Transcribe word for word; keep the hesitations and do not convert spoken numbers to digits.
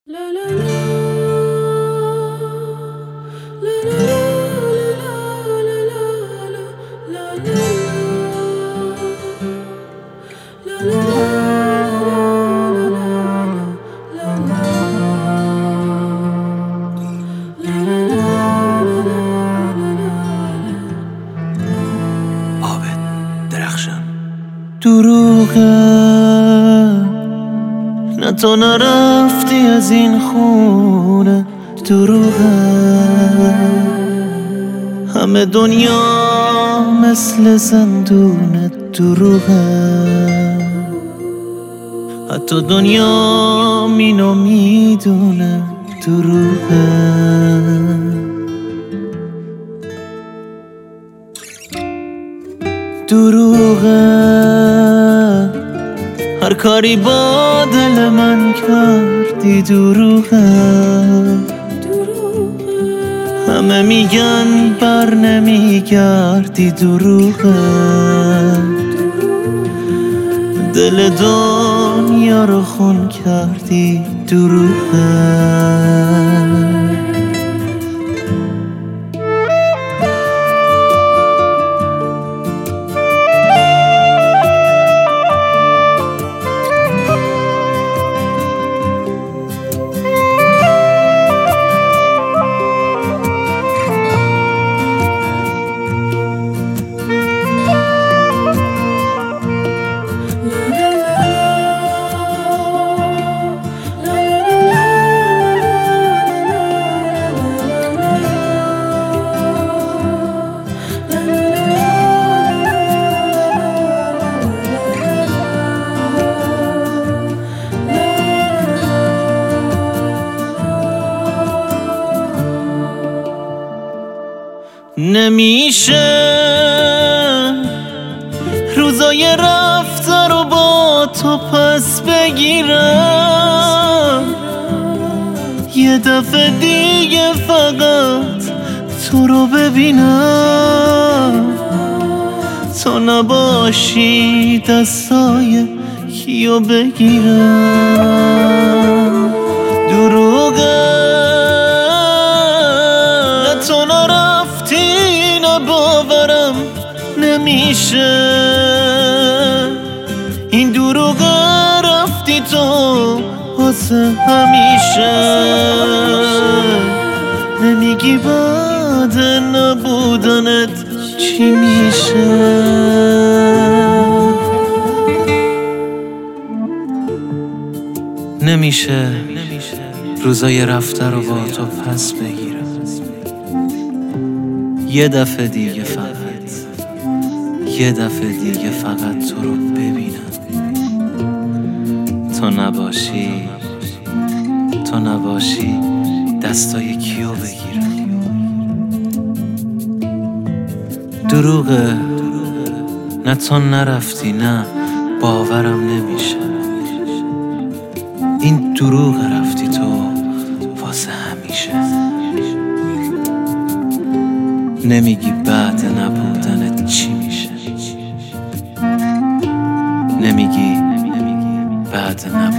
دروغه نه تو نرفتی از این خونه، دروغه همه دنیا مثل زندونه، دروغه حتی دنیا مینو میدونه، دروغه دروغه هر کاری با دل من کردی، دروغه همه میگن بر نمیگردی، دروغه دل دنیا رو خون کردی، دروغه نمیشه روزای رفته رو با تو پس بگیرم، یه دفعه دیگه فقط تو رو ببینم، تو نباشی دستای کیو بگیرم، دروغه تو نرفتی باورم نمیشه، این دروغه رفتی تو واسه همیشه، نمیگی بعد نبودنت چی میشه. نمیشه روزای رفته رو با تو پس بگیرم، یه دفعه دیگه فقط یه دفعه دیگه فقط تو رو ببینم، تو نباشی تو نباشی دستای کیو بگیرم، دروغه نه تو نرفتی، نه باورم نمیشه، این دروغه رفتی تو واسه همیشه، نمیگی بعد نبودنت چی میشه، نمیگی بعد نبودنت